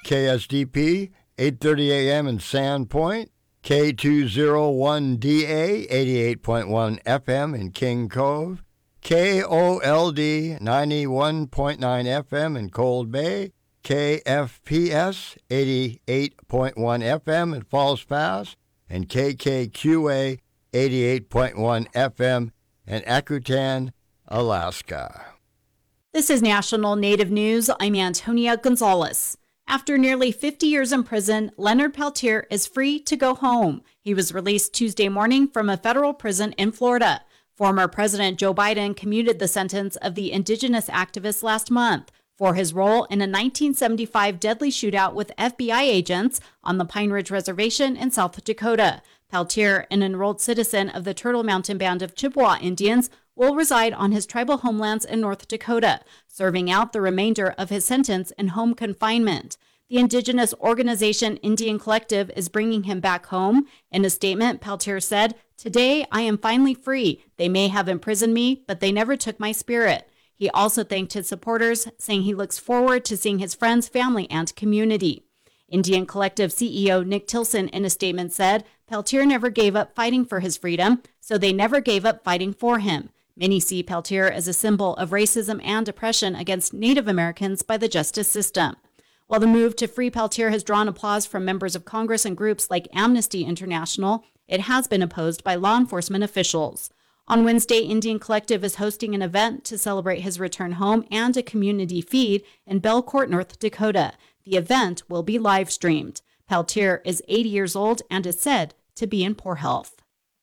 KSDP, 8:30 a.m. in Sandpoint, K201DA, 88.1 FM in King Cove, KOLD, 91.9 FM in Cold Bay, KFPS, 88.1 FM in Falls Pass, and KKQA, 88.1 FM in Akutan, Alaska. This is National Native News. I'm Antonia Gonzalez. After nearly 50 years in prison, Leonard Peltier is free to go home. He was released Tuesday morning from a federal prison in Florida. Former President Joe Biden commuted the sentence of the indigenous activist last month for his role in a 1975 deadly shootout with FBI agents on the Pine Ridge Reservation in South Dakota. Peltier, an enrolled citizen of the Turtle Mountain Band of Chippewa Indians, will reside on his tribal homelands in North Dakota, serving out the remainder of his sentence in home confinement. The indigenous organization Indian Collective is bringing him back home. In a statement, Peltier said, "Today I am finally free. They may have imprisoned me, but they never took my spirit." He also thanked his supporters, saying he looks forward to seeing his friends, family, and community. Indian Collective CEO Nick Tilson in a statement said, Peltier never gave up fighting for his freedom, so they never gave up fighting for him. Many see Peltier as a symbol of racism and oppression against Native Americans by the justice system. While the move to free Peltier has drawn applause from members of Congress and groups like Amnesty International, it has been opposed by law enforcement officials. On Wednesday, Indian Collective is hosting an event to celebrate his return home and a community feed in Belcourt, North Dakota. The event will be live streamed. Peltier is 80 years old and is said to be in poor health.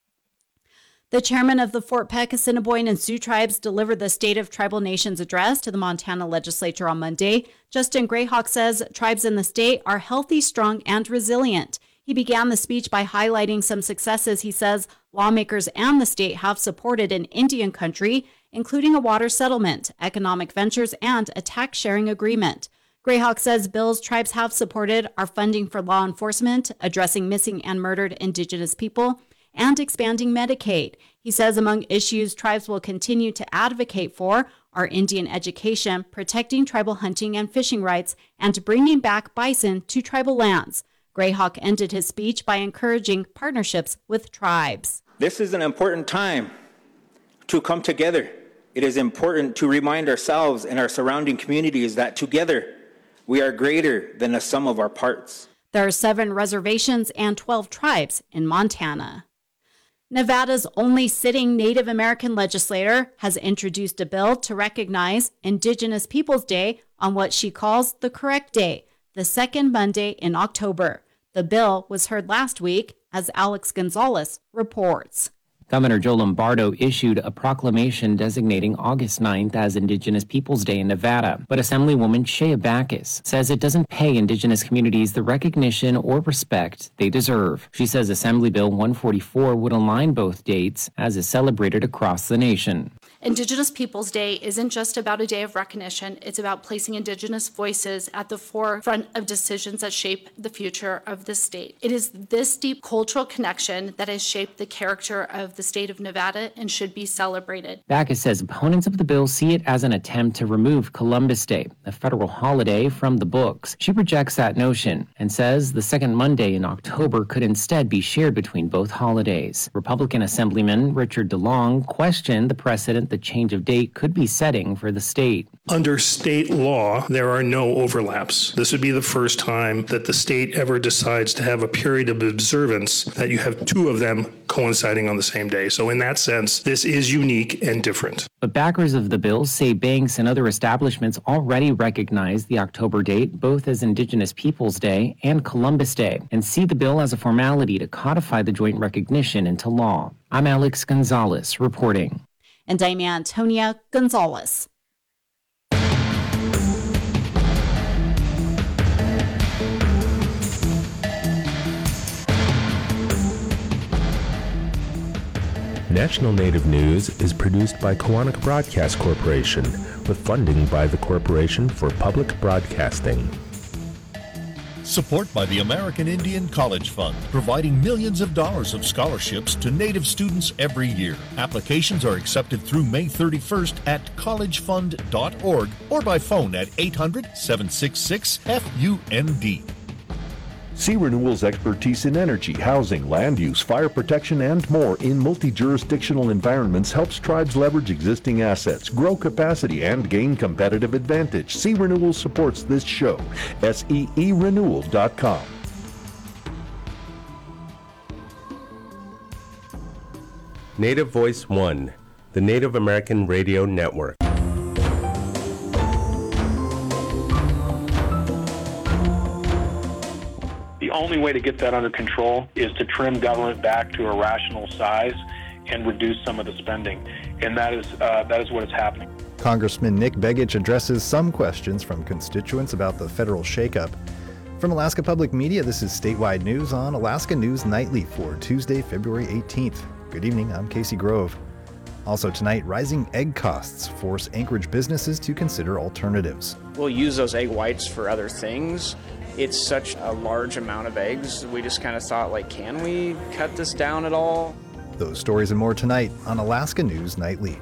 The chairman of the Fort Peck, Assiniboine, and Sioux tribes delivered the State of Tribal Nations address to the Montana legislature on Monday. Justin Grayhawk says tribes in the state are healthy, strong, and resilient. He began the speech by highlighting some successes he says lawmakers and the state have supported in Indian country, including a water settlement, economic ventures, and a tax-sharing agreement. Grayhawk says bills tribes have supported are funding for law enforcement, addressing missing and murdered Indigenous people, and expanding Medicaid. He says among issues tribes will continue to advocate for are Indian education, protecting tribal hunting and fishing rights, and bringing back bison to tribal lands. Grayhawk ended his speech by encouraging partnerships with tribes. This is an important time to come together. It is important to remind ourselves and our surrounding communities that together we are greater than the sum of our parts. There are 7 reservations and 12 tribes in Montana. Nevada's only sitting Native American legislator has introduced a bill to recognize Indigenous Peoples Day on what she calls the correct day, the second Monday in October. The bill was heard last week, as Alex Gonzalez reports. Governor Joe Lombardo issued a proclamation designating August 9th as Indigenous Peoples Day in Nevada, but Assemblywoman Shea Backus says it doesn't pay Indigenous communities the recognition or respect they deserve. She says Assembly Bill 144 would align both dates as is celebrated across the nation. Indigenous Peoples Day isn't just about a day of recognition, it's about placing Indigenous voices at the forefront of decisions that shape the future of the state. It is this deep cultural connection that has shaped the character of the state of Nevada and should be celebrated. Backus says opponents of the bill see it as an attempt to remove Columbus Day, a federal holiday, from the books. She rejects that notion and says the second Monday in October could instead be shared between both holidays. Republican Assemblyman Richard DeLong questioned the precedent the change of date could be setting for the state. Under state law, there are no overlaps. This would be the first time that the state ever decides to have a period of observance that you have 2 of them coinciding on the same day. So in that sense, this is unique and different. But backers of the bill say banks and other establishments already recognize the October date both as Indigenous Peoples Day and Columbus Day and see the bill as a formality to codify the joint recognition into law. I'm Alex Gonzalez reporting. And I'm Antonia Gonzalez. National Native News is produced by Koahnic Broadcast Corporation with funding by the Corporation for Public Broadcasting. Support by the American Indian College Fund, providing millions of dollars of scholarships to Native students every year. Applications are accepted through May 31st at collegefund.org or by phone at 800-766-FUND. See Renewal's expertise in energy, housing, land use, fire protection, and more in multi-jurisdictional environments helps tribes leverage existing assets, grow capacity, and gain competitive advantage. See Renewal supports this show. SEErenewal.com. Native Voice One, the Native American Radio Network. The only way to get that under control is to trim government back to a rational size and reduce some of the spending. And that is what is happening. Congressman Nick Begich addresses some questions from constituents about the federal shakeup. From Alaska Public Media, this is Statewide News on Alaska News Nightly for Tuesday, February 18th. Good evening, I'm Casey Grove. Also tonight, rising egg costs force Anchorage businesses to consider alternatives. We'll use those egg whites for other things. It's such a large amount of eggs. We just kind of thought, can we cut this down at all? Those stories and more tonight on Alaska News Nightly.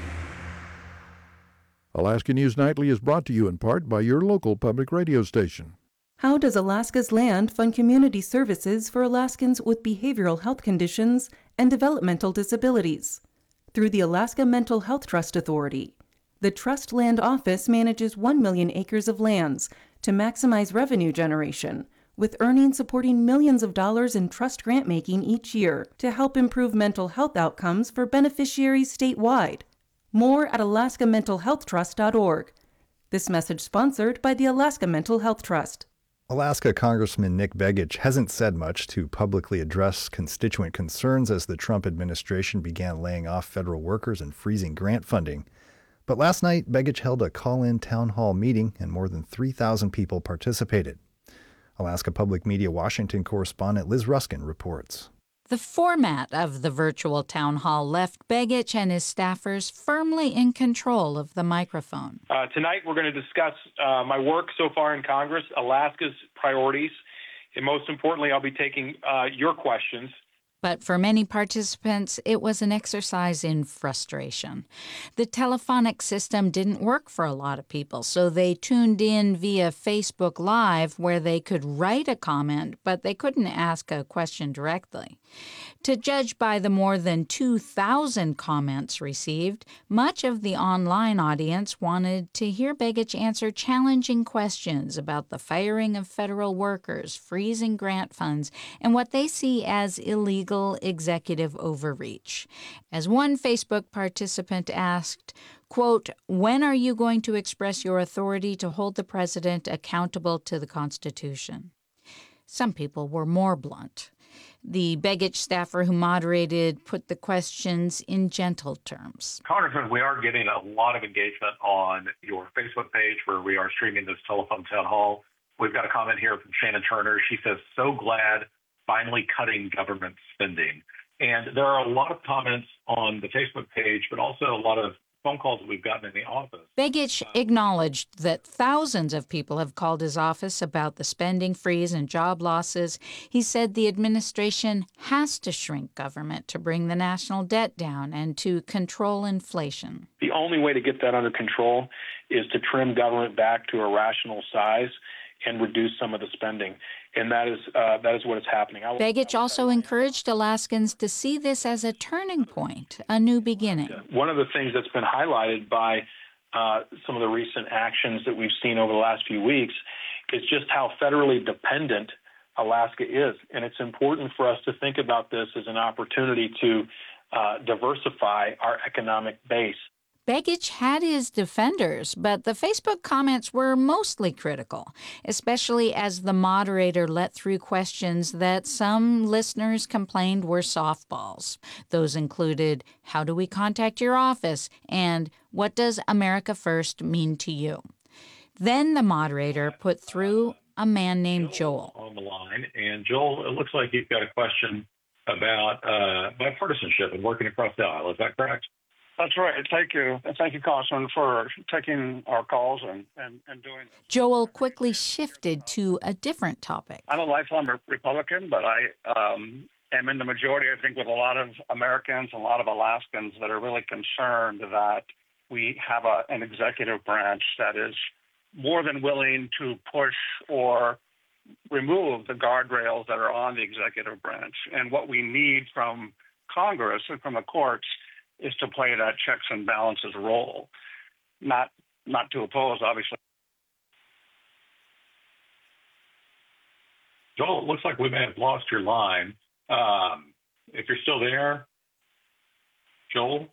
Alaska News Nightly is brought to you in part by your local public radio station. How does Alaska's Land fund community services for Alaskans with behavioral health conditions and developmental disabilities? Through the Alaska Mental Health Trust Authority. The Trust Land Office manages 1 million acres of lands to maximize revenue generation, with earnings supporting millions of dollars in trust grant making each year to help improve mental health outcomes for beneficiaries statewide. More at alaskamentalhealthtrust.org. This message sponsored by the Alaska Mental Health Trust. Alaska Congressman Nick Begich hasn't said much to publicly address constituent concerns as the Trump administration began laying off federal workers and freezing grant funding. But last night, Begich held a call-in town hall meeting and more than 3,000 people participated. Alaska Public Media Washington correspondent Liz Ruskin reports. The format of the virtual town hall left Begich and his staffers firmly in control of the microphone. Tonight we're going to discuss my work so far in Congress, Alaska's priorities, and most importantly, I'll be taking your questions. But for many participants, it was an exercise in frustration. The telephonic system didn't work for a lot of people, so they tuned in via Facebook Live where they could write a comment, but they couldn't ask a question directly. To judge by the more than 2,000 comments received, much of the online audience wanted to hear Begich answer challenging questions about the firing of federal workers, freezing grant funds, and what they see as illegal executive overreach. As one Facebook participant asked, quote, "When are you going to express your authority to hold the president accountable to the Constitution?" Some people were more blunt. The Begich staffer who moderated put the questions in gentle terms. Congressman, we are getting a lot of engagement on your Facebook page where we are streaming this telephone town hall. We've got a comment here from Shannon Turner. She says, "So glad finally cutting government spending." And there are a lot of comments on the Facebook page, but also a lot of phone calls that we've gotten in the office. Begich acknowledged that thousands of people have called his office about the spending freeze and job losses. He said the administration has to shrink government to bring the national debt down and to control inflation. The only way to get that under control is to trim government back to a rational size and reduce some of the spending. And that is what is happening. Begich also encouraged Alaskans to see this as a turning point, a new beginning. One of the things that's been highlighted by some of the recent actions that we've seen over the last few weeks is just how federally dependent Alaska is. And it's important for us to think about this as an opportunity to diversify our economic base. Begich had his defenders, but the Facebook comments were mostly critical, especially as the moderator let through questions that some listeners complained were softballs. Those included, how do we contact your office? And what does America First mean to you? Then the moderator put through a man named Joel. On the line. And Joel, it looks like you've got a question about bipartisanship and working across the aisle. Is that correct? That's right. Thank you. And thank you, Congressman, for taking our calls and doing this. Joel quickly shifted to a different topic. I'm a lifelong Republican, but I am in the majority, I think, with a lot of Americans and a lot of Alaskans that are really concerned that we have an executive branch that is more than willing to push or remove the guardrails that are on the executive branch. And what we need from Congress and from the courts is to play that checks and balances role, not to oppose, obviously. Joel, it looks like we may have lost your line. If you're still there, Joel?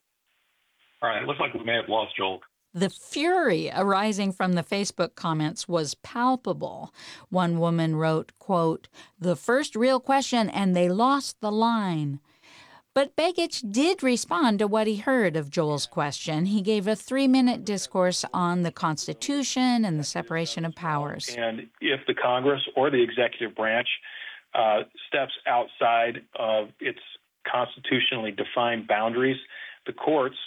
All right, it looks like we may have lost Joel. The fury arising from the Facebook comments was palpable. One woman wrote, quote, "The first real question and they lost the line." But Begich did respond to what he heard of Joel's question. He gave a 3-minute discourse on the Constitution and the separation of powers. And if the Congress or the executive branch steps outside of its constitutionally defined boundaries, the courts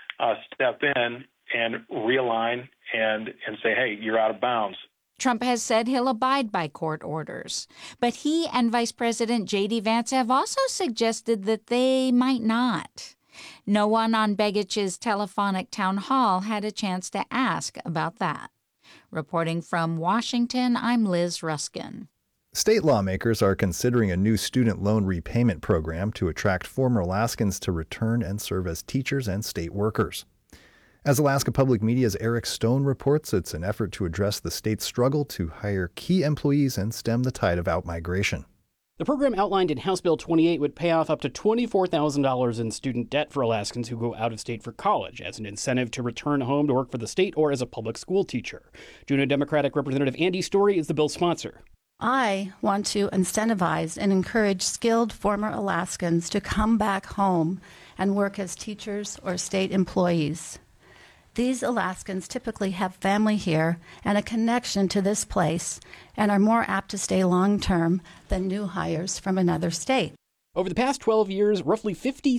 step in and realign and say, hey, you're out of bounds. Trump has said he'll abide by court orders. But he and Vice President J.D. Vance have also suggested that they might not. No one on Begich's telephonic town hall had a chance to ask about that. Reporting from Washington, I'm Liz Ruskin. State lawmakers are considering a new student loan repayment program to attract former Alaskans to return and serve as teachers and state workers. As Alaska Public Media's Eric Stone reports, it's an effort to address the state's struggle to hire key employees and stem the tide of outmigration. The program outlined in House Bill 28 would pay off up to $24,000 in student debt for Alaskans who go out of state for college as an incentive to return home to work for the state or as a public school teacher. Juneau Democratic Representative Andy Story is the bill's sponsor. I want to incentivize and encourage skilled former Alaskans to come back home and work as teachers or state employees. These Alaskans typically have family here and a connection to this place and are more apt to stay long-term than new hires from another state. Over the past 12 years, roughly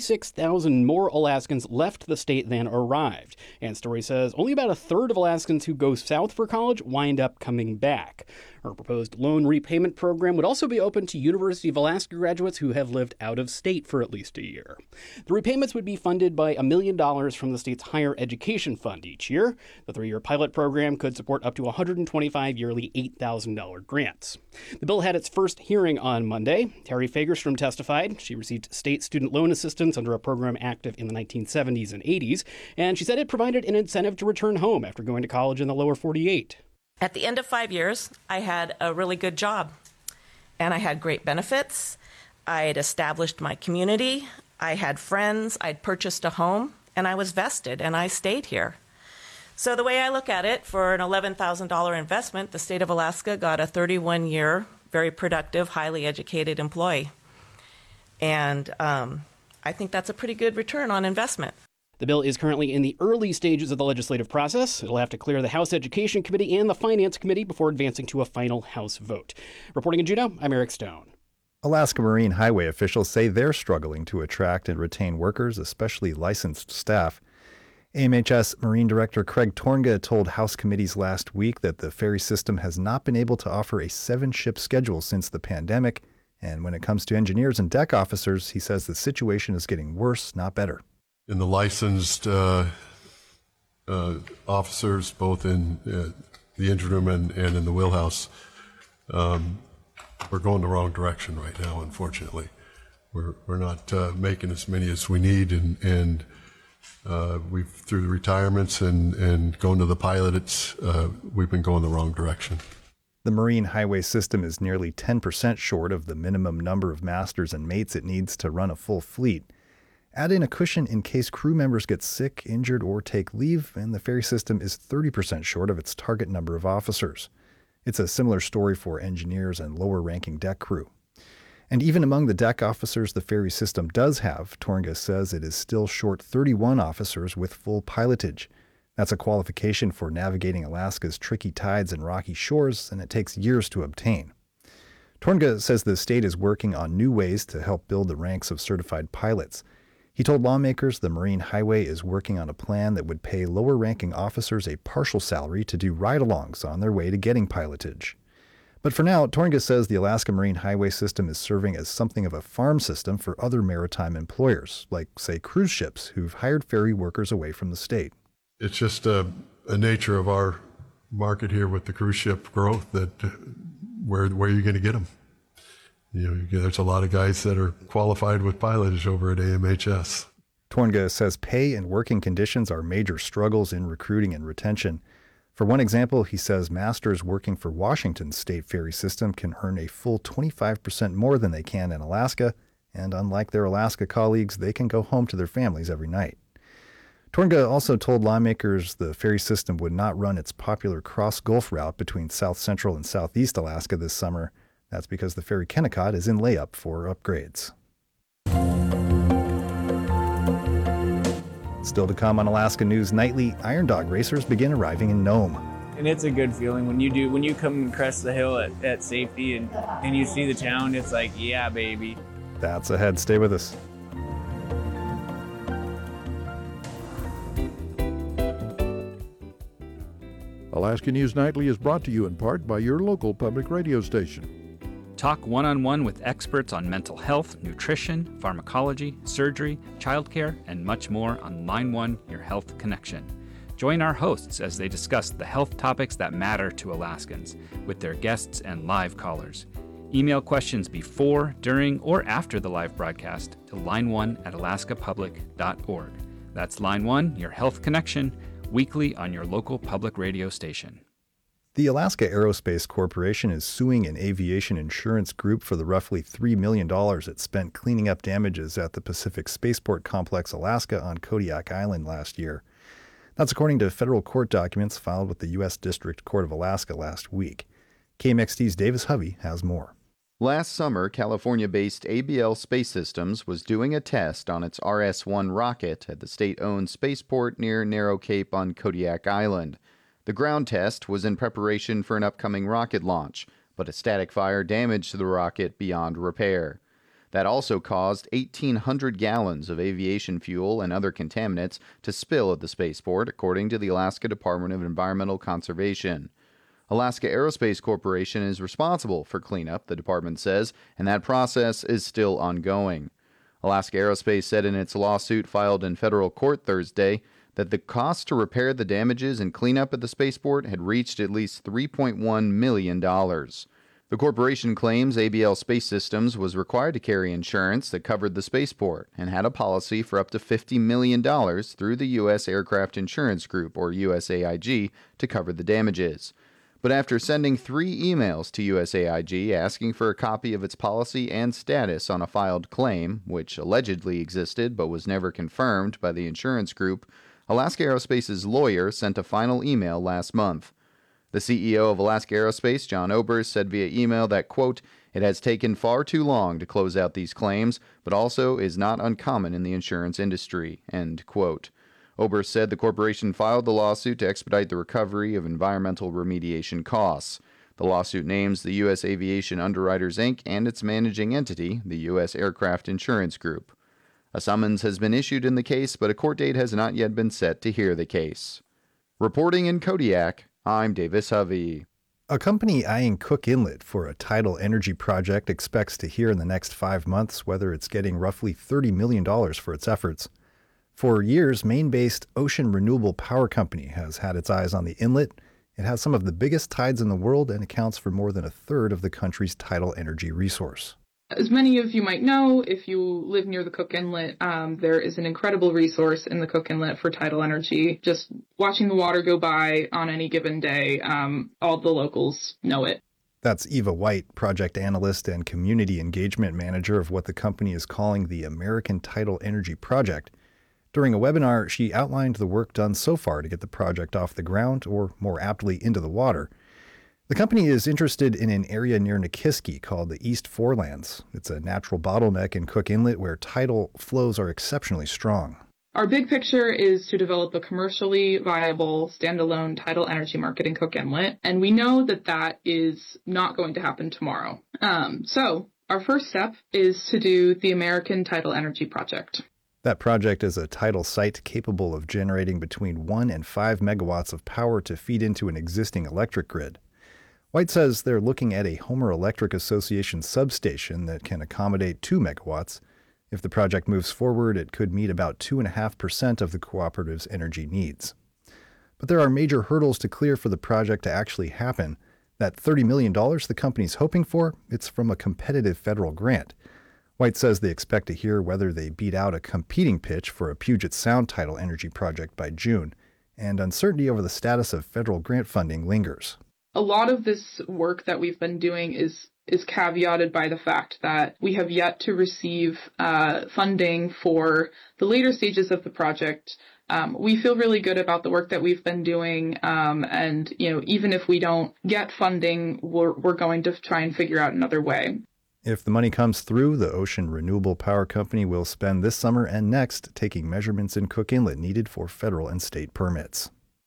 56,000 more Alaskans left the state than arrived. And Story says only about a third of Alaskans who go south for college wind up coming back. Her proposed loan repayment program would also be open to University of Alaska graduates who have lived out of state for at least a year. The repayments would be funded by $1 million from the state's Higher Education Fund each year. The 3-year pilot program could support up to 125 yearly $8,000 grants. The bill had its first hearing on Monday. Terry Fagerstrom testified. She received state student loan assistance under a program active in the 1970s and 80s, and she said it provided an incentive to return home after going to college in the lower 48. At the end of 5 years, I had a really good job, and I had great benefits. I had established my community. I had friends. I'd purchased a home, and I was vested, and I stayed here. So the way I look at it, for an $11,000 investment, the state of Alaska got a 31-year, very productive, highly educated employee. And I think that's a pretty good return on investment. The bill is currently in the early stages of the legislative process. It'll have to clear the House Education Committee and the Finance Committee before advancing to a final House vote. Reporting in Juneau, I'm Eric Stone. Alaska Marine Highway officials say they're struggling to attract and retain workers, especially licensed staff. AMHS Marine Director Craig Tornga told House committees last week that the ferry system has not been able to offer a 7-ship schedule since the pandemic. And when it comes to engineers and deck officers, he says the situation is getting worse, not better. In the licensed officers, both in the engine room and in the wheelhouse, we're going the wrong direction right now, unfortunately. We're not making as many as we need, and we've, through the retirements and going to the pilot, we've been going the wrong direction. The Marine Highway system is nearly 10% short of the minimum number of masters and mates it needs to run a full fleet. Add in a cushion in case crew members get sick, injured, or take leave, and the ferry system is 30% short of its target number of officers. It's a similar story for engineers and lower-ranking deck crew. And even among the deck officers the ferry system does have, Tornga says it is still short 31 officers with full pilotage. That's a qualification for navigating Alaska's tricky tides and rocky shores, and it takes years to obtain. Tornga says the state is working on new ways to help build the ranks of certified pilots. He told lawmakers the Marine Highway is working on a plan that would pay lower-ranking officers a partial salary to do ride-alongs on their way to getting pilotage. But for now, Tornga says the Alaska Marine Highway system is serving as something of a farm system for other maritime employers, like, say, cruise ships who've hired ferry workers away from the state. It's just a nature of our market here with the cruise ship growth that where are you going to get them? There's a lot of guys that are qualified with pilotage over at AMHS. Tornga says pay and working conditions are major struggles in recruiting and retention. For one example, he says masters working for Washington's state ferry system can earn a full 25% more than they can in Alaska, and unlike their Alaska colleagues, they can go home to their families every night. Tornga also told lawmakers the ferry system would not run its popular cross-Gulf route between South Central and Southeast Alaska this summer. That's because the ferry Kennecott is in layup for upgrades. Still to come on Alaska News Nightly, Iron Dog racers begin arriving in Nome. And it's a good feeling when you come and crest the hill at safety and you see the town. It's like, yeah, baby. That's ahead. Stay with us. Alaska News Nightly is brought to you in part by your local public radio station. Talk one-on-one with experts on mental health, nutrition, pharmacology, surgery, childcare, and much more on Line 1, Your Health Connection. Join our hosts as they discuss the health topics that matter to Alaskans with their guests and live callers. Email questions before, during, or after the live broadcast to line1@alaskapublic.org. That's Line 1, Your Health Connection, weekly on your local public radio station. The Alaska Aerospace Corporation is suing an aviation insurance group for the roughly $3 million it spent cleaning up damages at the Pacific Spaceport Complex, Alaska on Kodiak Island last year. That's according to federal court documents filed with the U.S. District Court of Alaska last week. KMXT's Davis Hovey has more. Last summer, California-based ABL Space Systems was doing a test on its RS-1 rocket at the state-owned spaceport near Narrow Cape on Kodiak Island. The ground test was in preparation for an upcoming rocket launch, but a static fire damaged the rocket beyond repair. That also caused 1,800 gallons of aviation fuel and other contaminants to spill at the spaceport, according to the Alaska Department of Environmental Conservation. Alaska Aerospace Corporation is responsible for cleanup, the department says, and that process is still ongoing. Alaska Aerospace said in its lawsuit filed in federal court Thursday that the cost to repair the damages and cleanup at the spaceport had reached at least $3.1 million. The corporation claims ABL Space Systems was required to carry insurance that covered the spaceport and had a policy for up to $50 million through the U.S. Aircraft Insurance Group, or USAIG, to cover the damages. But after sending 3 emails to USAIG asking for a copy of its policy and status on a filed claim, which allegedly existed but was never confirmed by the insurance group, Alaska Aerospace's lawyer sent a final email last month. The CEO of Alaska Aerospace, John Obers, said via email that, quote, "It has taken far too long to close out these claims, but also is not uncommon in the insurance industry," end quote. Obers said the corporation filed the lawsuit to expedite the recovery of environmental remediation costs. The lawsuit names the U.S. Aviation Underwriters, Inc. and its managing entity, the U.S. Aircraft Insurance Group. A summons has been issued in the case, but a court date has not yet been set to hear the case. Reporting in Kodiak, I'm Davis Hovey. A company eyeing Cook Inlet for a tidal energy project expects to hear in the next 5 months whether it's getting roughly $30 million for its efforts. For years, Maine-based Ocean Renewable Power Company has had its eyes on the inlet. It has some of the biggest tides in the world and accounts for more than a third of the country's tidal energy resource. As many of you might know, if you live near the Cook Inlet, there is an incredible resource in the Cook Inlet for tidal energy. Just watching the water go by on any given day, all the locals know it. That's Eva White, project analyst and community engagement manager of what the company is calling the American Tidal Energy Project. During a webinar, she outlined the work done so far to get the project off the ground, or more aptly, into the water. The company is interested in an area near Nikiski called the East Forelands. It's a natural bottleneck in Cook Inlet where tidal flows are exceptionally strong. Our big picture is to develop a commercially viable standalone tidal energy market in Cook Inlet, and we know that that is not going to happen tomorrow. So our first step is to do the American Tidal Energy Project. That project is a tidal site capable of generating between 1 and 5 megawatts of power to feed into an existing electric grid. White says they're looking at a Homer Electric Association substation that can accommodate 2 megawatts. If the project moves forward, it could meet about 2.5% of the cooperative's energy needs. But there are major hurdles to clear for the project to actually happen. That $30 million the company's hoping for, it's from a competitive federal grant. White says they expect to hear whether they beat out a competing pitch for a Puget Sound tidal energy project by June, and uncertainty over the status of federal grant funding lingers. A lot of this work that we've been doing is caveated by the fact that we have yet to receive funding for the later stages of the project. We feel really good about the work that we've been doing, and even if we don't get funding, we're going to try and figure out another way. If the money comes through, the Ocean Renewable Power Company will spend this summer and next taking measurements in Cook Inlet needed for federal and state permits.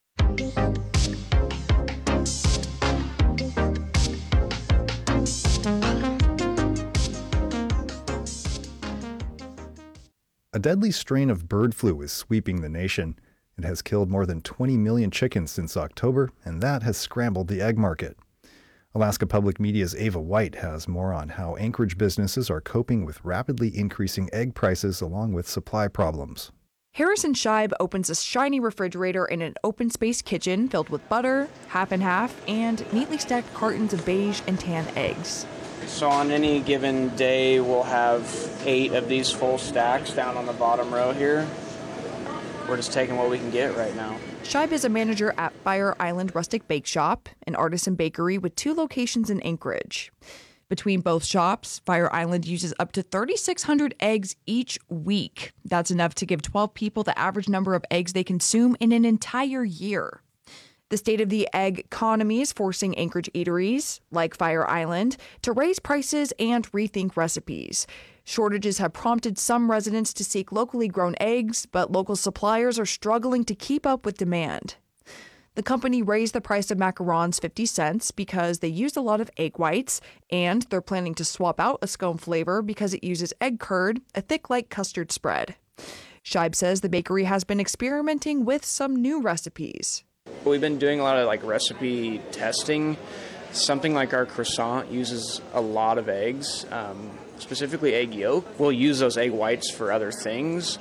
A deadly strain of bird flu is sweeping the nation. It has killed more than 20 million chickens since October, and that has scrambled the egg market. Alaska Public Media's Ava White has more on how Anchorage businesses are coping with rapidly increasing egg prices along with supply problems. Harrison Scheib opens a shiny refrigerator in an open space kitchen filled with butter, half and half, and neatly stacked cartons of beige and tan eggs. So on any given day, we'll have 8 of these full stacks down on the bottom row here. We're just taking what we can get right now. Scheib is a manager at Fire Island Rustic Bake Shop, an artisan bakery with 2 locations in Anchorage. Between both shops, Fire Island uses up to 3,600 eggs each week. That's enough to give 12 people the average number of eggs they consume in an entire year. The state of the egg economy is forcing Anchorage eateries, like Fire Island, to raise prices and rethink recipes. Shortages have prompted some residents to seek locally grown eggs, but local suppliers are struggling to keep up with demand. The company raised the price of macarons 50 cents because they used a lot of egg whites, and they're planning to swap out a scone flavor because it uses egg curd, a thick like custard spread. Scheib says the bakery has been experimenting with some new recipes. We've been doing a lot of recipe testing. Something like our croissant uses a lot of eggs, specifically egg yolk. We'll use those egg whites for other things,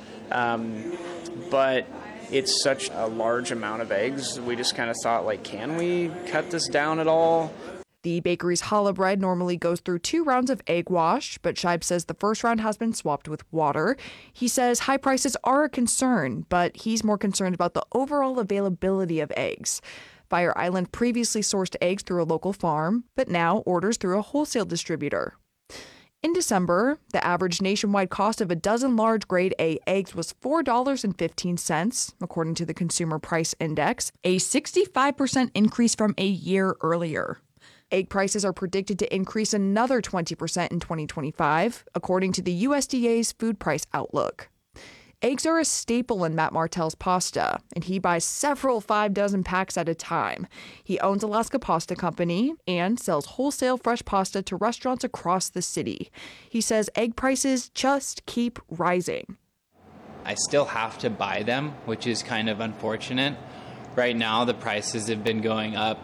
but it's such a large amount of eggs. We just kind of thought, can we cut this down at all? The bakery's challah bread normally goes through 2 rounds of egg wash, but Scheib says the first round has been swapped with water. He says high prices are a concern, but he's more concerned about the overall availability of eggs. Fire Island previously sourced eggs through a local farm, but now orders through a wholesale distributor. In December, the average nationwide cost of a dozen large grade A eggs was $4.15, according to the Consumer Price Index, a 65% increase from a year earlier. Egg prices are predicted to increase another 20% in 2025, according to the USDA's Food Price Outlook. Eggs are a staple in Matt Martell's pasta, and he buys several 5 packs at a time. He owns Alaska Pasta Company and sells wholesale fresh pasta to restaurants across the city. He says egg prices just keep rising. I still have to buy them, which is kind of unfortunate. Right now, the prices have been going up,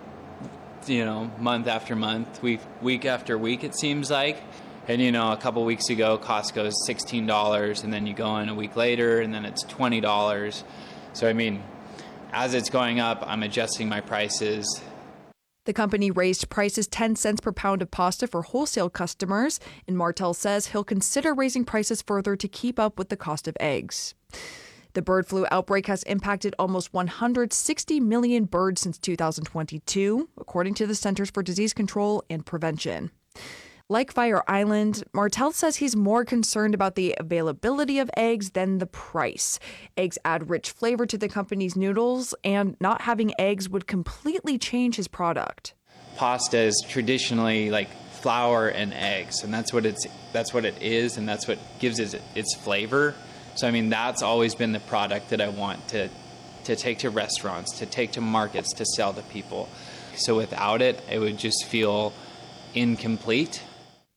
month after month, week after week, it seems like. And, a couple weeks ago, Costco is $16, and then you go in a week later, and then it's $20. So, as it's going up, I'm adjusting my prices. The company raised prices 10 cents per pound of pasta for wholesale customers, and Martell says he'll consider raising prices further to keep up with the cost of eggs. The bird flu outbreak has impacted almost 160 million birds since 2022, according to the Centers for Disease Control and Prevention. Like Fire Island, Martell says he's more concerned about the availability of eggs than the price. Eggs add rich flavor to the company's noodles, and not having eggs would completely change his product. Pasta is traditionally flour and eggs, and that's what it is, and that's what gives it its flavor. So that's always been the product that I want to take to restaurants, to take to markets, to sell to people. So without it, it would just feel incomplete.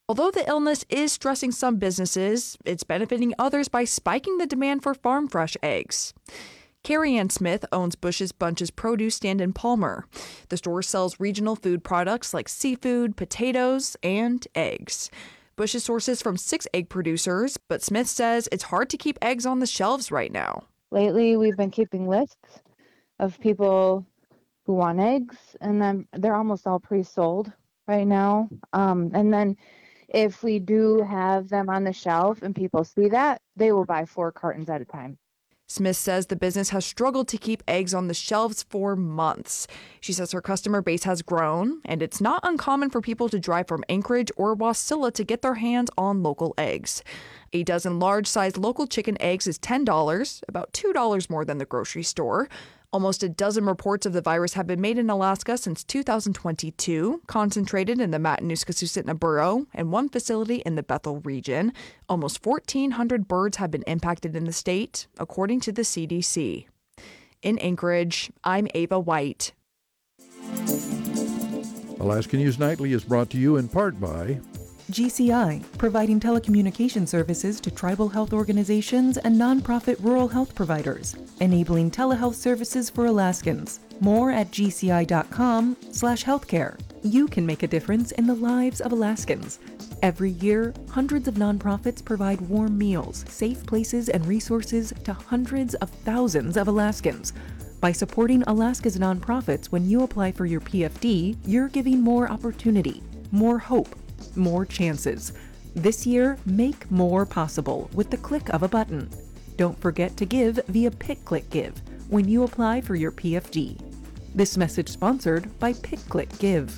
Although the illness is stressing some businesses, it's benefiting others by spiking the demand for farm fresh eggs. Carrie Ann Smith owns Bush's Bunches produce stand in Palmer. The store sells regional food products like seafood, potatoes, and eggs. Bush's sources from 6 egg producers, but Smith says it's hard to keep eggs on the shelves right now. Lately, we've been keeping lists of people who want eggs, and then they're almost all pre-sold right now. And then if we do have them on the shelf and people see that, they will buy 4 cartons at a time. Smith says the business has struggled to keep eggs on the shelves for months. She says her customer base has grown, and it's not uncommon for people to drive from Anchorage or Wasilla to get their hands on local eggs. A dozen large-sized local chicken eggs is $10, about $2 more than the grocery store. Almost a dozen reports of the virus have been made in Alaska since 2022, concentrated in the Matanuska-Susitna borough and one facility in the Bethel region. Almost 1,400 birds have been impacted in the state, according to the CDC. In Anchorage, I'm Ava White. Alaska News Nightly is brought to you in part by GCI, providing telecommunication services to tribal health organizations and nonprofit rural health providers, enabling telehealth services for Alaskans. More at gci.com/healthcare. You can make a difference in the lives of Alaskans. Every year, hundreds of nonprofits provide warm meals, safe places, and resources to hundreds of thousands of Alaskans. By supporting Alaska's nonprofits when you apply for your PFD, you're giving more opportunity, more hope, more chances. This year, make more possible with the click of a button. Don't forget to give via PickClickGive when you apply for your PFD. This message sponsored by PickClickGive.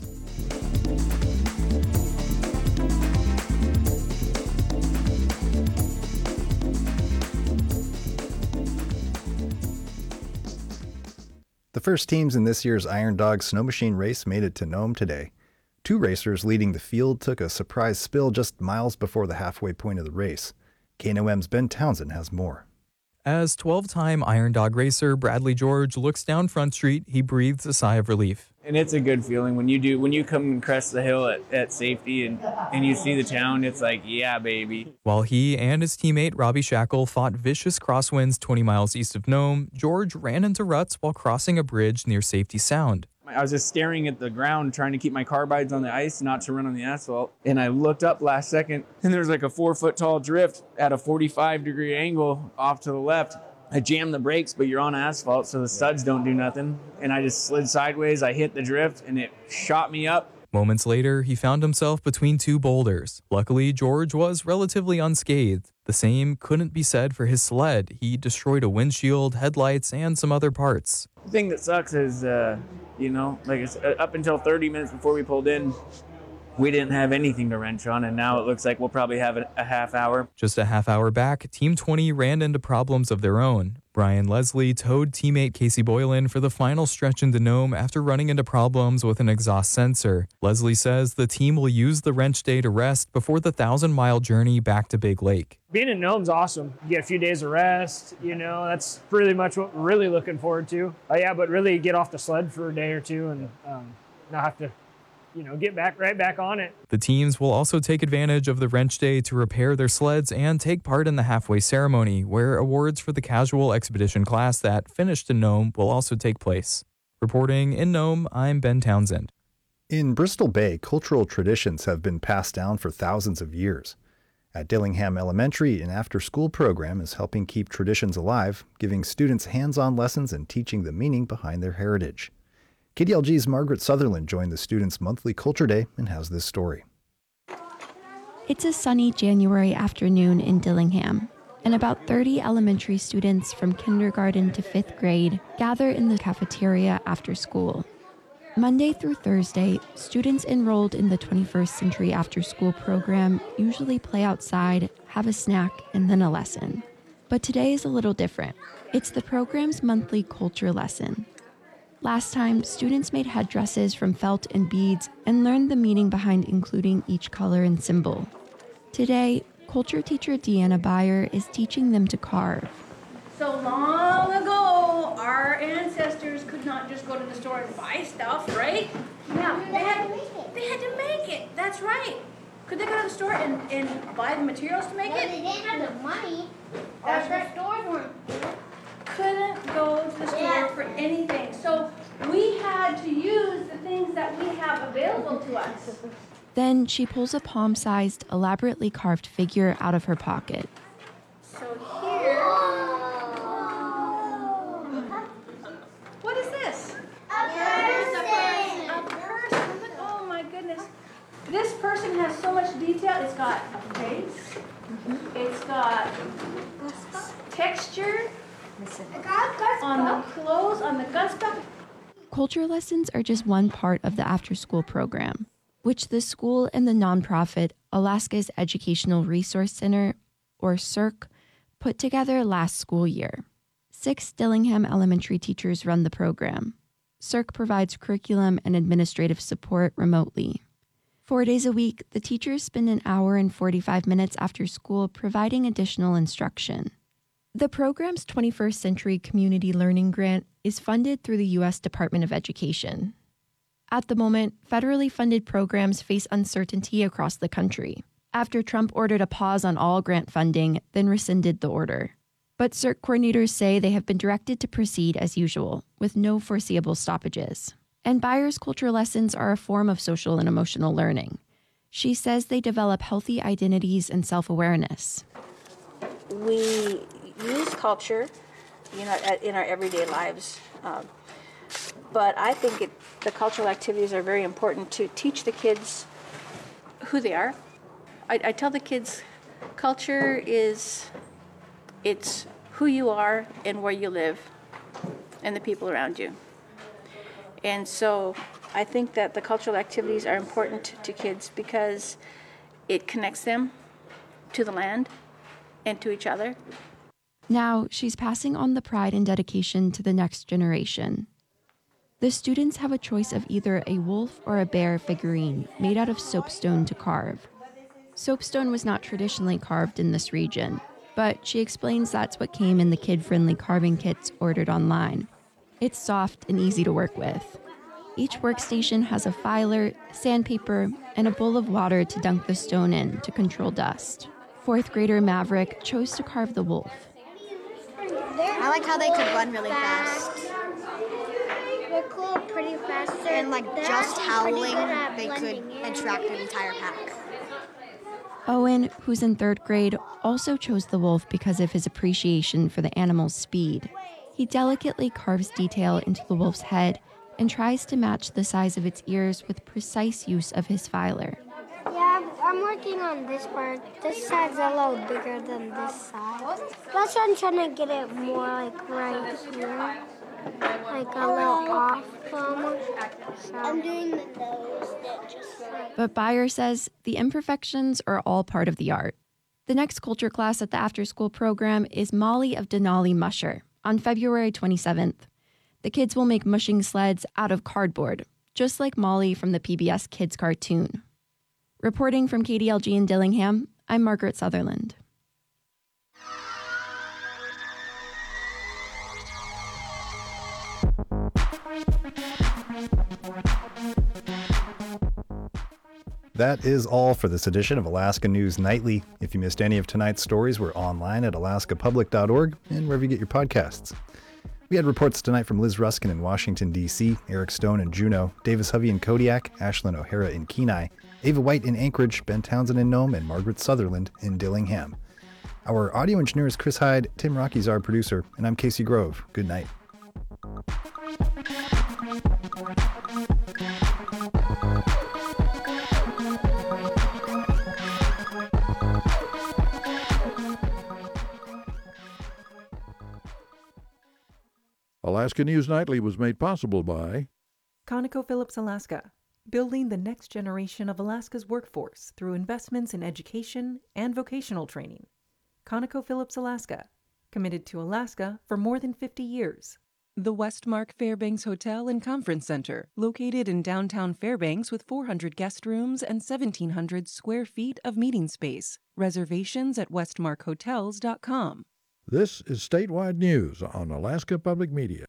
The first teams in this year's Iron Dog Snow Machine race made it to Nome today. 2 racers leading the field took a surprise spill just miles before the halfway point of the race. KNOM's Ben Townsend has more. As 12-time Iron Dog racer Bradley George looks down Front Street, he breathes a sigh of relief. And it's a good feeling when you come and crest the hill at safety and you see the town. It's like, yeah, baby. While he and his teammate Robbie Shackle fought vicious crosswinds 20 miles east of Nome, George ran into ruts while crossing a bridge near Safety Sound. I was just staring at the ground, trying to keep my carbides on the ice, not to run on the asphalt. And I looked up last second, and there's like a 4-foot-tall drift at a 45-degree angle off to the left. I jammed the brakes, but you're on asphalt, so the studs don't do nothing. And I just slid sideways. I hit the drift, and it shot me up. Moments later, he found himself between 2 boulders. Luckily, George was relatively unscathed. The same couldn't be said for his sled. He destroyed a windshield, headlights, and some other parts. The thing that sucks is, it's up until 30 minutes before we pulled in, we didn't have anything to wrench on, and now it looks like we'll probably have a half hour. Just a half hour back, Team 20 ran into problems of their own. Brian Leslie towed teammate Casey Boylan for the final stretch into Nome after running into problems with an exhaust sensor. Leslie says the team will use the wrench day to rest before the 1,000-mile journey back to Big Lake. Being in Nome's awesome. You get a few days of rest, that's pretty much what we're really looking forward to. But really get off the sled for a day or two and not have to get right back on it. The teams will also take advantage of the wrench day to repair their sleds and take part in the halfway ceremony, where awards for the casual expedition class that finished in Nome will also take place. Reporting in Nome, I'm Ben Townsend. In Bristol Bay, cultural traditions have been passed down for thousands of years. At Dillingham Elementary, an after-school program is helping keep traditions alive, giving students hands-on lessons and teaching the meaning behind their heritage. KDLG's Margaret Sutherland joined the students' monthly Culture Day and has this story. It's a sunny January afternoon in Dillingham, and about 30 elementary students from kindergarten to 5th grade gather in the cafeteria after school. Monday through Thursday, students enrolled in the 21st Century After School program usually play outside, have a snack, and then a lesson. But today is a little different. It's the program's monthly culture lesson. Last time, students made headdresses from felt and beads and learned the meaning behind including each color and symbol. Today, culture teacher Deanna Beyer is teaching them to carve. So long ago, our ancestors could not just go to the store and buy stuff, right? Yeah, they had to make it. That's right. Could they go to the store and buy the materials to make it? They didn't have the money. That's Or right. the stores weren't. Couldn't go to the store for anything. So we had to use the things that we have available to us. Then she pulls a palm-sized, elaborately carved figure out of her pocket. So here. What is this? A person. A person. Oh my goodness. This person has so much detail. It's got a face. It's got texture on the clothes, on the gun stuff. Culture lessons are just one part of the after-school program, which the school and the nonprofit Alaska's Educational Resource Center, or CERC, put together last school year. 6 Dillingham elementary teachers run the program. CERC provides curriculum and administrative support remotely. 4 days a week, the teachers spend an hour and 45 minutes after school providing additional instruction. The program's 21st Century Community Learning Grant is funded through the U.S. Department of Education. At the moment, federally funded programs face uncertainty across the country, after Trump ordered a pause on all grant funding, then rescinded the order. But CERC coordinators say they have been directed to proceed as usual, with no foreseeable stoppages. And Byers' culture lessons are a form of social and emotional learning. She says they develop healthy identities and self-awareness. We use culture, in our everyday lives. But I think the cultural activities are very important to teach the kids who they are. I tell the kids, culture it's who you are and where you live and the people around you. And so I think that the cultural activities are important to kids because it connects them to the land and to each other. Now, she's passing on the pride and dedication to the next generation. The students have a choice of either a wolf or a bear figurine made out of soapstone to carve. Soapstone was not traditionally carved in this region, but she explains that's what came in the kid-friendly carving kits ordered online. It's soft and easy to work with. Each workstation has a filer, sandpaper, and a bowl of water to dunk the stone in to control dust. 4th grader Maverick chose to carve the wolf. I like how they could run really fast. They're cool, pretty fast. And just howling, they could attract an entire pack. Owen, who's in 3rd grade, also chose the wolf because of his appreciation for the animal's speed. He delicately carves detail into the wolf's head and tries to match the size of its ears with precise use of his filer. Yeah, I'm working on this part. This side's a little bigger than this side. That's why I'm trying to get it more right here. Like a little off from. So. I'm doing the nose that just like. But Beyer says the imperfections are all part of the art. The next culture class at the after-school program is Molly of Denali Musher on February 27th. The kids will make mushing sleds out of cardboard, just like Molly from the PBS Kids cartoon. Reporting from KDLG in Dillingham, I'm Margaret Sutherland. That is all for this edition of Alaska News Nightly. If you missed any of tonight's stories, we're online at alaskapublic.org and wherever you get your podcasts. We had reports tonight from Liz Ruskin in Washington, D.C., Eric Stone in Juneau, Davis Hovey in Kodiak, Ashlyn O'Hara in Kenai, Ava White in Anchorage, Ben Townsend in Nome, and Margaret Sutherland in Dillingham. Our audio engineer is Chris Hyde, Tim Rocky's our producer, and I'm Casey Grove. Good night. Alaska News Nightly was made possible by ConocoPhillips Alaska, building the next generation of Alaska's workforce through investments in education and vocational training. ConocoPhillips Alaska, committed to Alaska for more than 50 years. The Westmark Fairbanks Hotel and Conference Center, located in downtown Fairbanks with 400 guest rooms and 1,700 square feet of meeting space. Reservations at westmarkhotels.com. This is Statewide News on Alaska Public Media.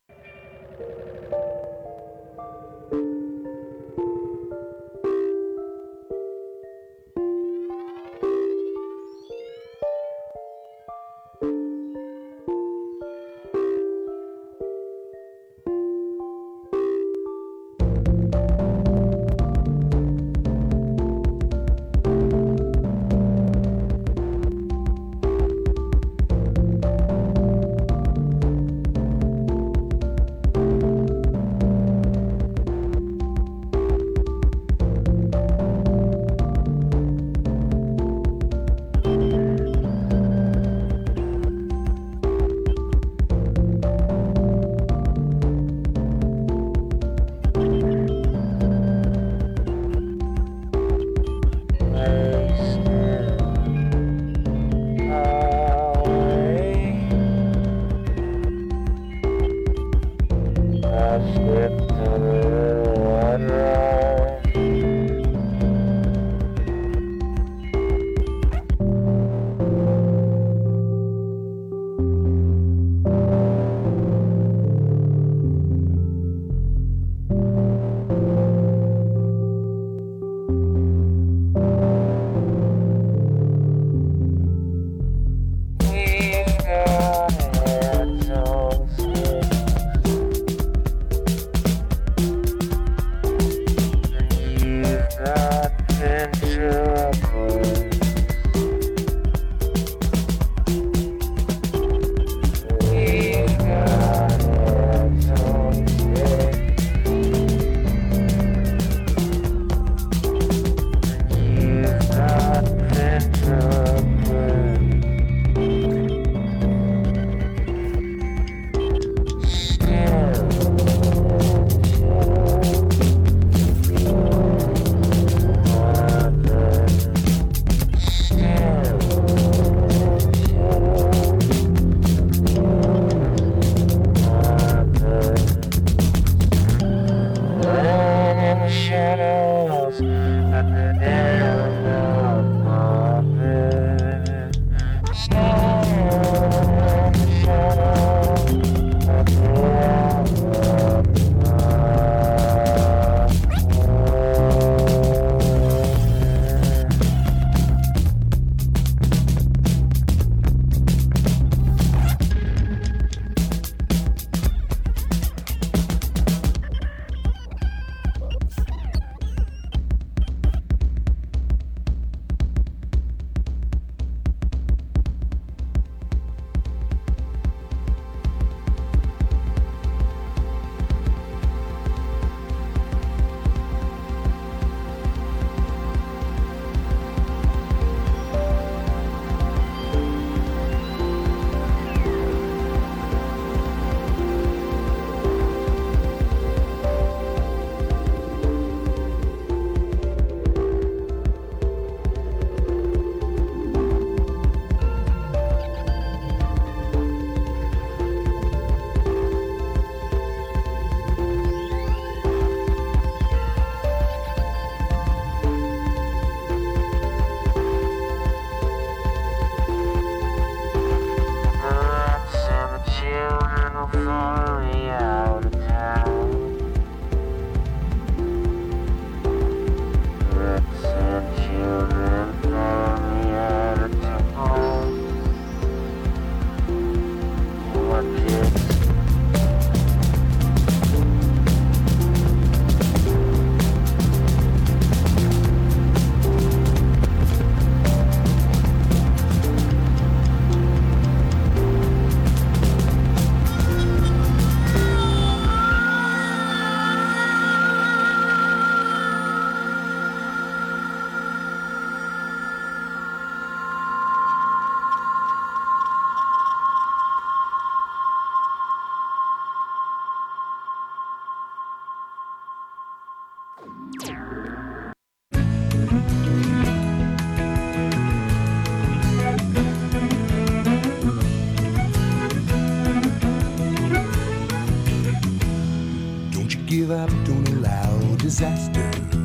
give up, don't allow disaster.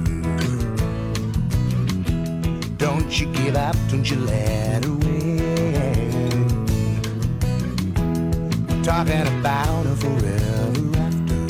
Don't you give up, don't you let her win. Talking about a forever after.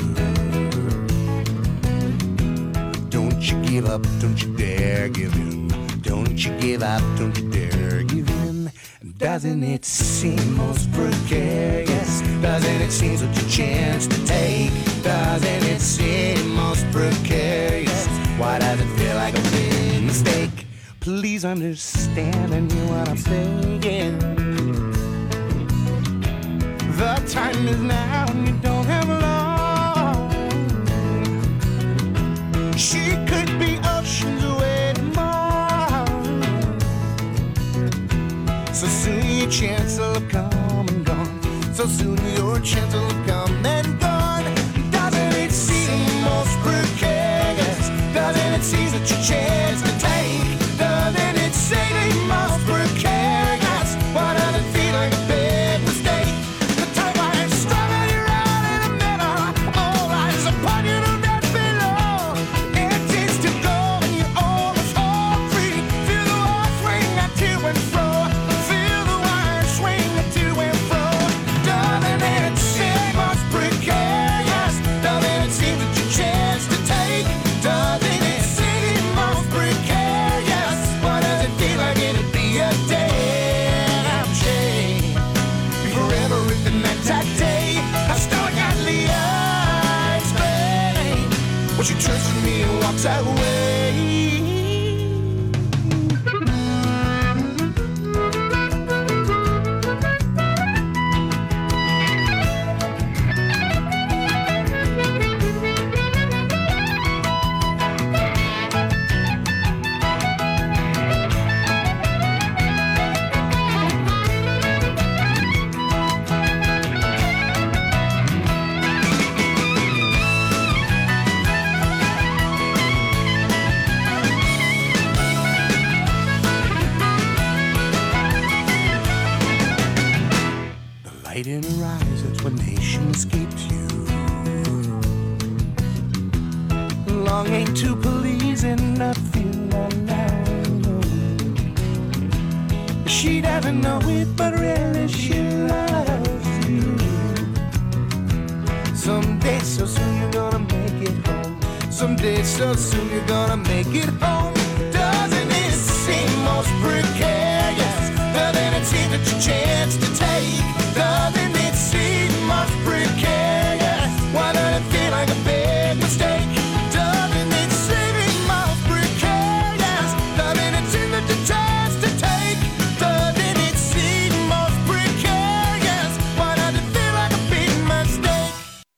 Don't you give up, don't you dare give in. Don't you give up, don't you dare give in. Doesn't it seem most precarious? Doesn't it seem such a chance to take? Doesn't it seem most precarious? Why does it feel like a big mistake? Please understand and hear what I'm saying. The time is now and you don't have long. She could be oceans away tomorrow. So soon your chance will come and gone. So soon your chance will come and gone. Doesn't it seem most precarious? Doesn't it seem such a chance to take? Doesn't it seem most precarious? Why does it feel like a big mistake? The timeline is strung and you're out in the middle. All eyes upon you, no doubt below. It is to go and you almost hold free. Feel the wire swing to and fro. Feel the wire swing to and fro. Doesn't it seem most precarious? Doesn't it seem such a chance to take? Doesn't it seem most precarious? She doesn't know it, but really she loves you. Someday so soon you're gonna make it home. Someday so soon you're gonna make it home. Doesn't it seem most precarious? Doesn't it seem that your chance to take? Doesn't it seem most precarious? Why does it feel like a big mistake? Doesn't it seem most precarious? Doesn't it seem that your chance to take? Doesn't it seem most precarious? Why does it feel like a big mistake?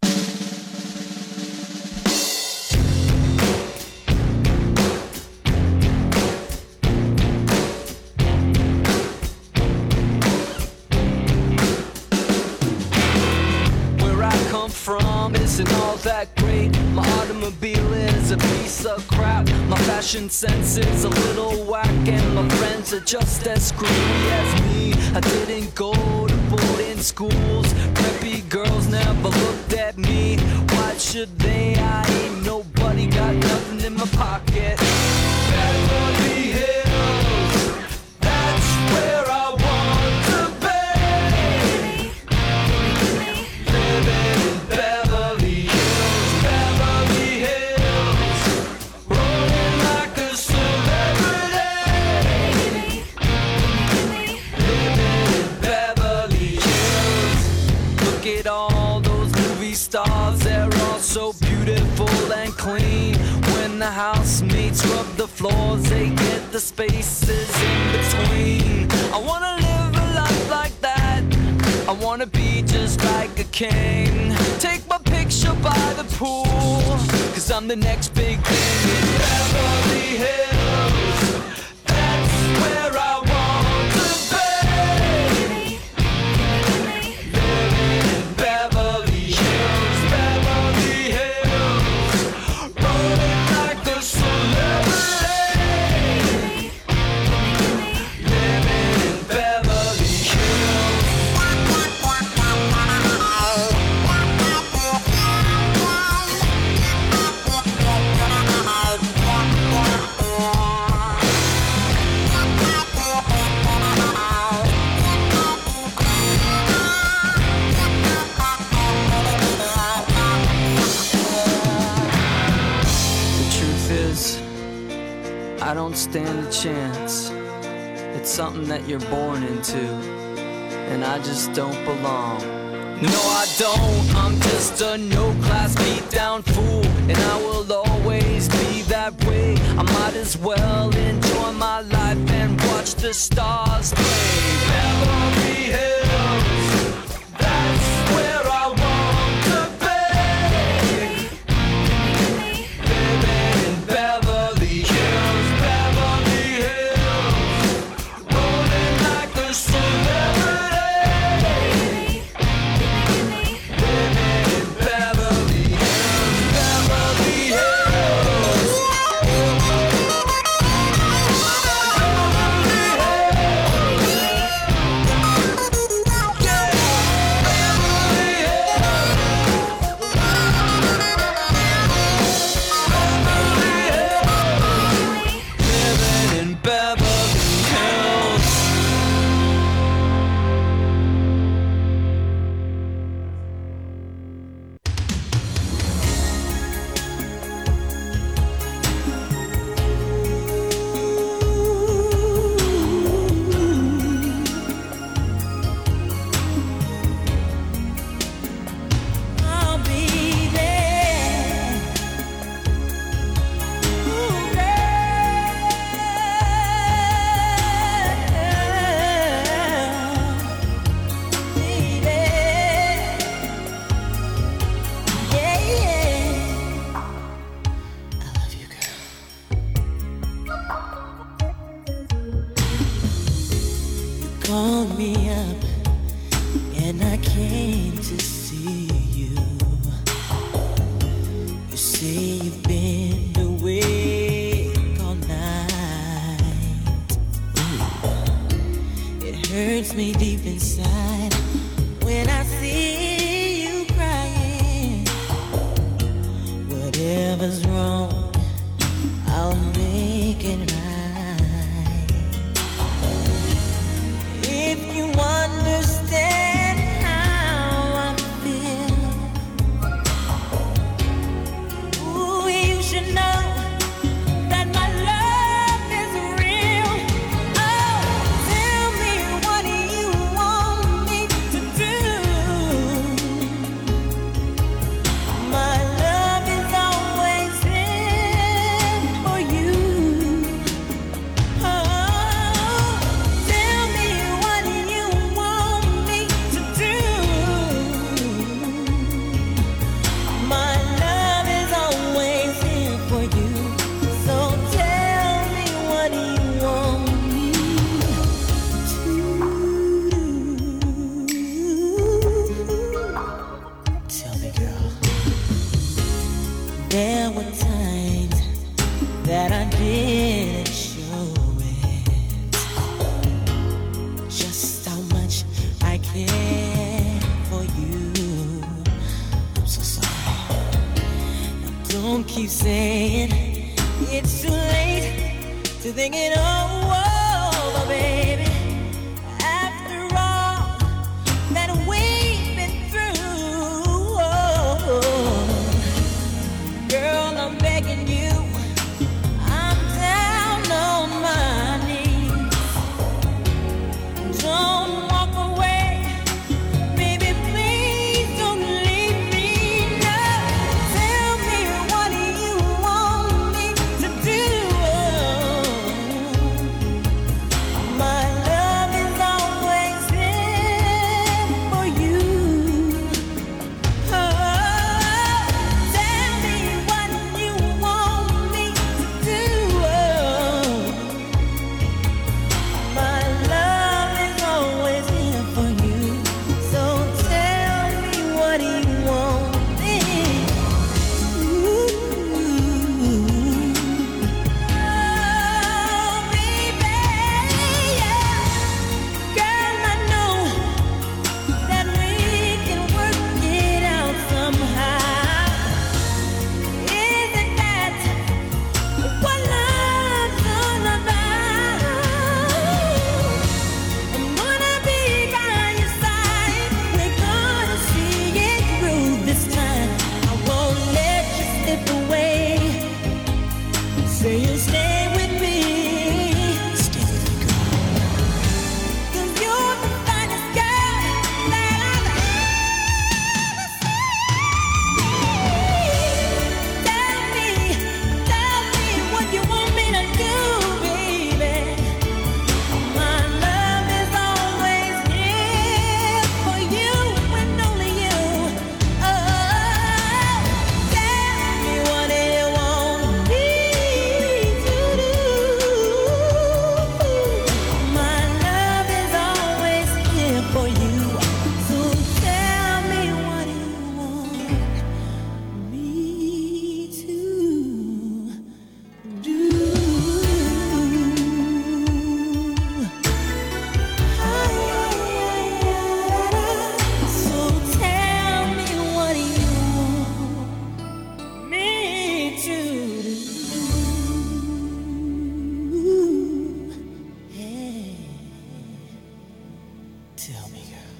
From isn't all that great. My automobile is a piece of crap. My fashion sense is a little whack, and my friends are just as screwy as me. I didn't go to boarding schools. Preppy girls never looked at me. Why should they? I ain't nobody, got nothing in my pocket. Beverly Hills, that's where I want to be. Living in Beverly Hills, Beverly Hills, rolling like a celebrity. Living in Beverly Hills. Look at all those movie stars, they're all so beautiful and clean. When the housemates rub the floors, they get the spaces in between. I wanna live a life like that. I wanna be just like a king. Take my picture by the pool, cause I'm the next big thing in Beverly Hills. That's where I want to be. Living in Beverly Hills, Beverly Hills, rolling like a celebrity. Living in Beverly Hills. The truth is, I don't stand a chance. It's something that you're born into, and I just don't belong. No, I don't. I'm just a no-class beat-down fool, and I will always be that way. I might as well enjoy my life and watch the stars play. Beverly Hills, that's where I want to be. Living in Beverly Hills, Beverly Hills, rolling like a celebrity. Living in Beverly Hills, Beverly Hills. Living in Beverly Hills. I'll be there. Ooh, called me up and I came to see you. You say you've been awake all night. It hurts me deep inside when I see you crying. Whatever's wrong, I'll make it right. keep saying it's too late to think it over, baby. After all that we've been through, girl, I'm begging you, I'm down on my knees. Don't walk away, baby, please don't leave me. No, tell me what you want me to do. My love is always there for you. Oh, tell me what you want me to do. My love is always here for you. So tell me what you want me. Oh, baby, yeah. Girl, I know that we can work it out somehow. Isn't that what love's all about? I'm gonna be by your side. We're gonna see it through this time. I won't let you slip away. Say you'll stay with me. Stay with me, girl. 'Cause you're the finest girl that I've ever seen. Tell me what you want me to do, baby. My love is always here for you and only you. Oh, tell me what you want me to do. My love is always here for you. So tell me what you want me to do. So tell me what you want me to do. Hey, tell me, girl.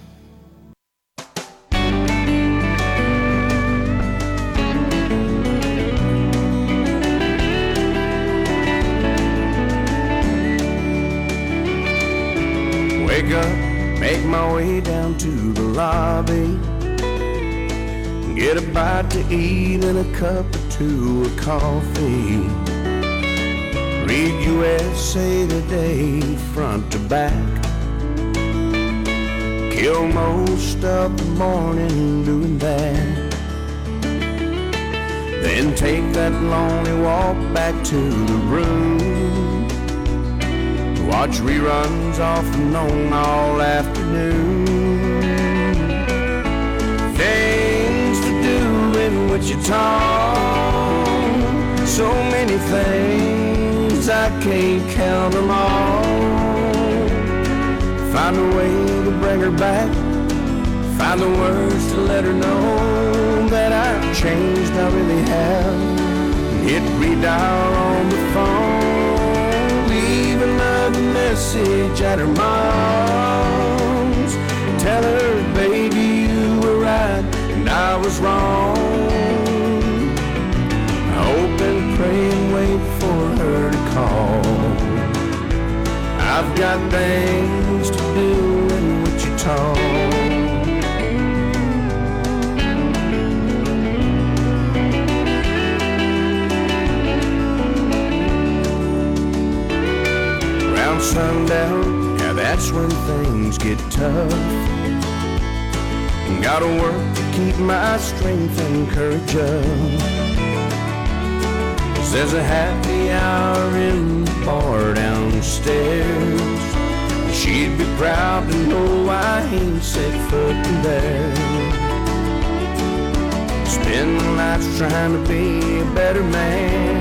Wake up, make my way down to the lobby. Get a bite to eat and a cup or two of coffee. Read USA Today front to back. Kill most of the morning doing that. Then take that lonely walk back to the room. Watch reruns off and on all afternoon. Things to do in Wichita. So many things, I can't count them all. Find a way to bring her back. Find the words to let her know that I've changed, I really have. Hit redial on the phone. Leave another message at her mom's. Tell her, baby, you were right and I was wrong. I hope and pray and wait for her to call. I've got things to do in Wichita. Around sundown, yeah, that's when things get tough. Gotta work to keep my strength and courage up. 'Cause there's a happy hour in the bar downstairs. She'd be proud to know I ain't set foot in there. Spend the nights trying to be a better man.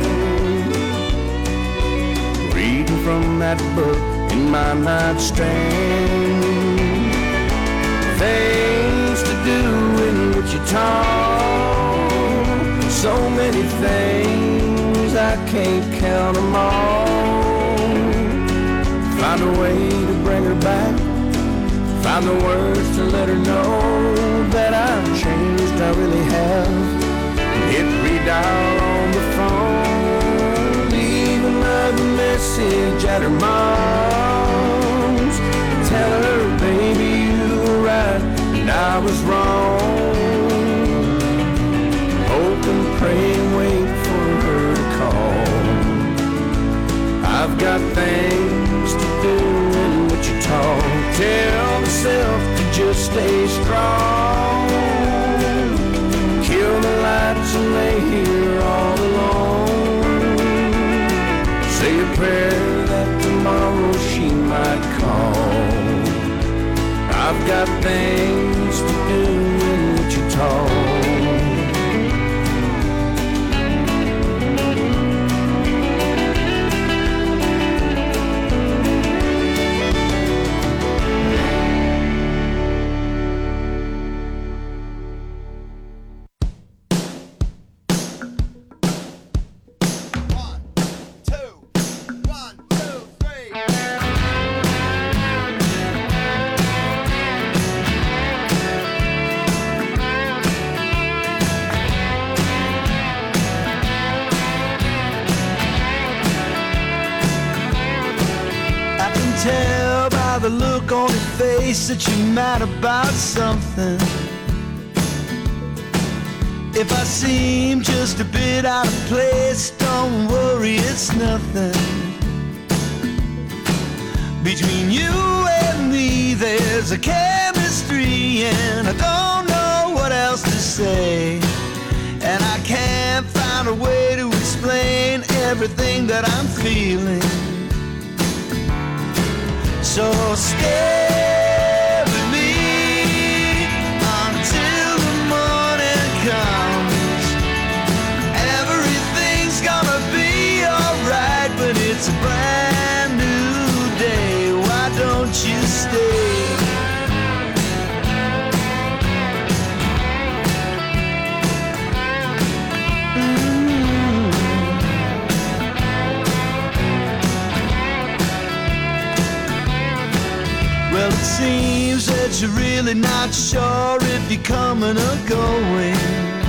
Reading from that book in my nightstand. Things to do in Wichita. So many things, I can't count them all. Find a way to bring her back, find the words to let her know that I've changed, I really have. Hit redial on the phone, leave another message at her mom's. Tell her, baby, you were right and I was wrong. Hope and pray and wait for her to call. I've got things to do in Wichita. Tell myself to just stay strong. Kill the lights and lay here all alone. Say a prayer that tomorrow she might call. I've got things to do in Wichita. Tell by the look on your face that you're mad about something. If I seem just a bit out of place, don't worry, it's nothing. Between you and me there's a chemistry, and I don't know what else to say. And I can't find a way to explain everything that I'm feeling. So stay with me until the morning comes. Everything's gonna be alright when it's a brand new day. Why don't you stay? Well, it seems that you're really not sure if you're coming or going.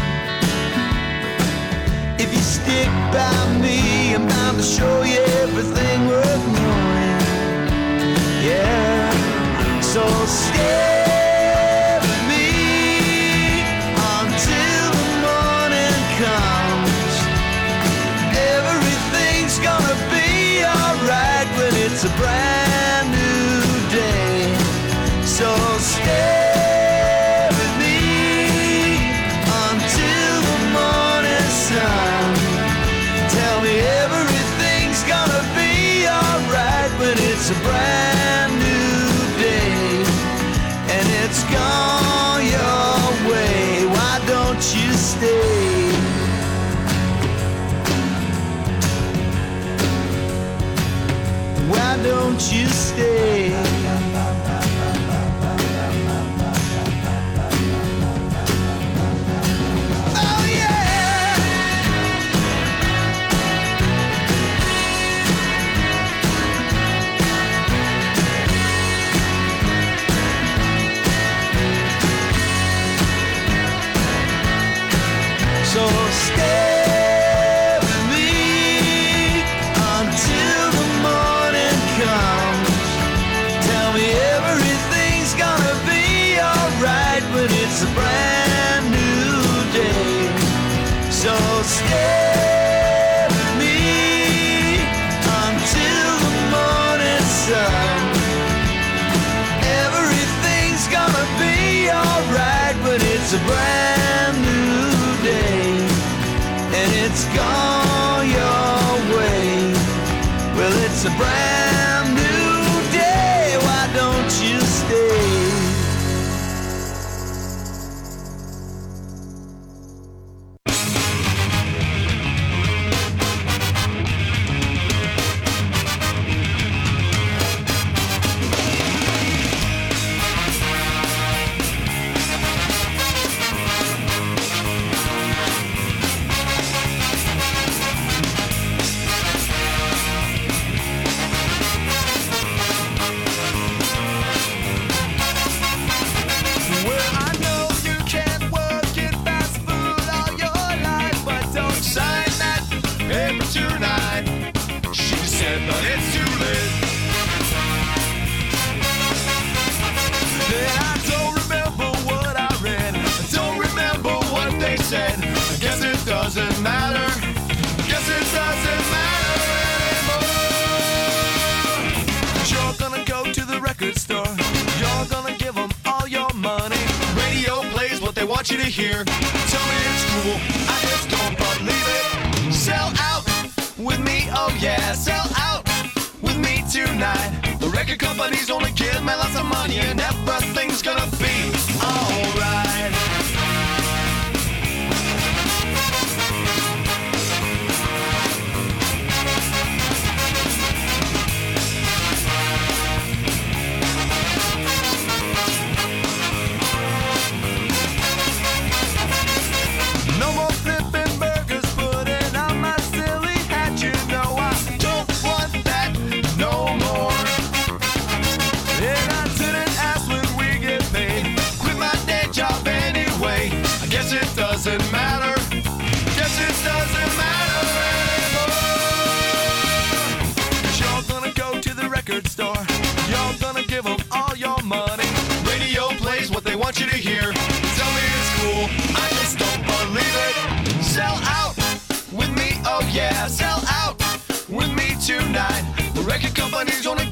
If you stick by me, I'm bound to show you everything worth knowing. Yeah, so stay with me until the morning comes. Everything's gonna be alright when it's a brand new day. So stay with me until the morning sun. Tell me everything's gonna be alright when it's a brand new day. And it's gone your way. Why don't you stay? Why don't you stay? So stay with me until the morning comes. Tell me everything's gonna be alright when it's a brand new day. So stay with me until the morning sun. Everything's gonna be alright when it's a brand new day. And it's gone your way. Well, it's a brand new day. Why don't you stay? want you to hear. Tell me it's cool, I just don't believe it. Sell out with me, oh yeah, sell out with me tonight. The record companies only give me lots of money and everything's gonna be alright. No more flipping burgers, putting on my silly hat. You know I don't want that no more. And I didn't ask when we get paid. Quit my day job anyway. I guess it doesn't matter. Guess it doesn't matter anymore. 'Cause you're gonna go to the record store. You're gonna give them all your money. Radio plays what they want you to hear. Tell me it's cool, I just don't believe it. Sell out with me, oh yeah, sell out with me tonight. The record companies only